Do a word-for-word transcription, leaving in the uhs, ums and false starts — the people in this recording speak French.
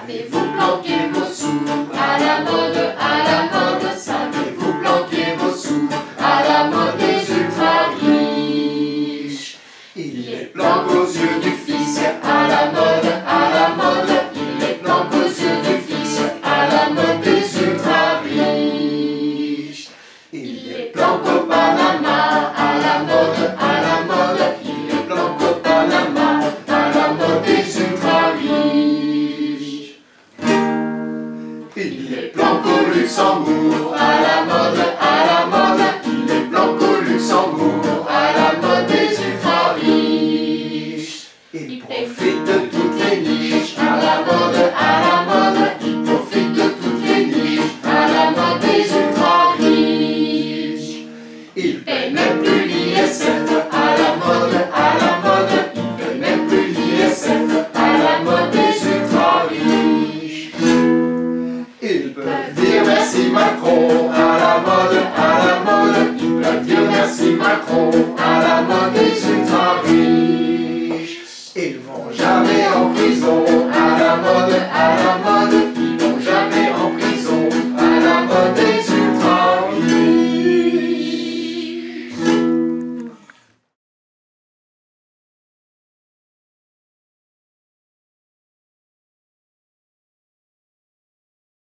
Savez-vous planquer vos sous à la mode, à la mode? Savez-vous planquer vos sous à la mode des ultra riches? Il les planque aux yeux du fils à la mode, à la mode. Il les planque aux yeux du fils à la mode des ultra riches. Il les planque au Panama à la mode, à la mode. Il les planque au Panama à la mode des ultra riches. Il les planque au Luxembourg à la mode, à la mode. Il les planque au Luxembourg à la mode des ultra riches. Il profite de toutes les niches à la mode, à la mode. Il profite de toutes les niches à la mode des ultra riches. Il paye même plus l'I S F à la mode, à la mode. Il paye même plus l'I S F à la mode des ultra riches. Ils peuvent dire merci Macron à la mode, à la mode. Ils peuvent dire merci Macron à la mode des ultra riches.